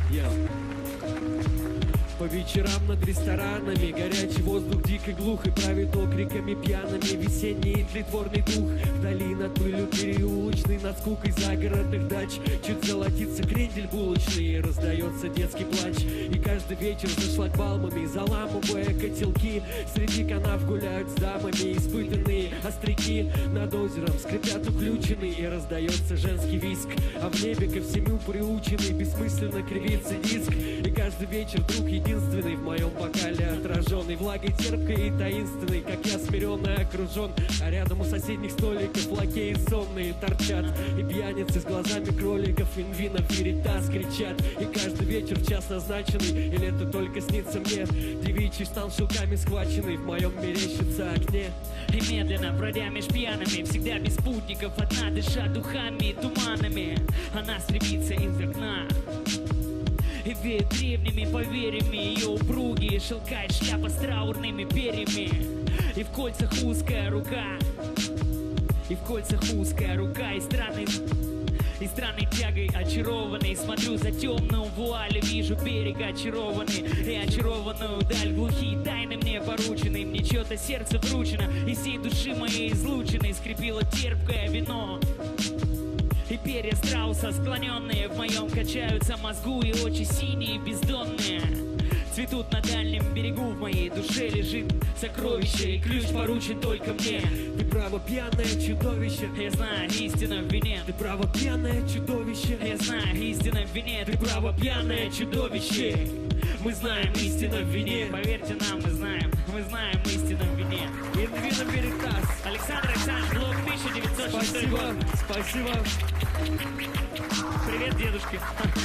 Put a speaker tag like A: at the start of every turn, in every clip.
A: По вечерам над ресторанами горячий воздух дико глух и правит окриками пьяными весенний тлетворный дух. Вдали над пылью переулочной, над скукой загородных дач чуть золотится крендель булочный, и раздается детский плач. И каждый вечер за шлагбаумами, заламывая котелки, среди канав гуляют с дамами испытанные остряки. Над озером скрипят уключенные, и раздается женский виск, а в небе ко всему приученный бессмысленно кривится диск. И каждый вечер друг единственный в моем бокале отраженный влагой терпкой и таинственной, как я смиренно окружен. А рядом у соседних столиков лакеи сонные торчат, и пьяницы с глазами кроликов инвина веритас кричат. И каждый вечер в час назначенный, или это только снится мне, девичий стан шелками схваченный в моем мерещится окне.
B: И медленно, бродя меж пьяными, всегда без спутников, одна, дыша духами и туманами, она стремится из окна и веет древними поверьями. Ее упругие шелкает шляпа с траурными перьями. И в кольцах узкая рука, и в кольцах узкая рука, и странной тягой очарованный смотрю за темную вуаль, вижу берег очарованный и очарованную даль. Глухие тайны мне поручены, мне чье-то сердце вручено, и всей души моей излученной скрепило терпкое вино. И перья страуса, склоненные в моем, качаются мозгу, и очи синие бездонные цветут на дальнем берегу. В моей душе лежит сокровище, и ключ поручен только мне.
A: Ты право пьяное чудовище,
B: Я знаю, истина в вине.
A: ты право пьяное чудовище,
B: Я знаю, истина в вине.
A: ты право пьяное чудовище. Мы знаем истина в вине.
B: Поверьте нам, мы знаем истину в вине.
A: Инвина веритас.
B: Александр Александрович Блок, 1906 год.
A: Спасибо.
B: Привет, дедушки.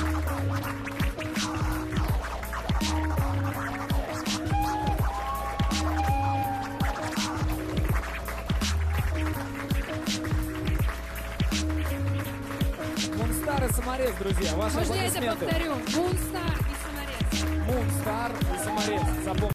C: Мунстар и Саморез, друзья. Ваши
D: Можно я это
C: аплодисменты.
D: повторю? Мунстар и Саморез.
C: Мунстар и Саморез. Запомните.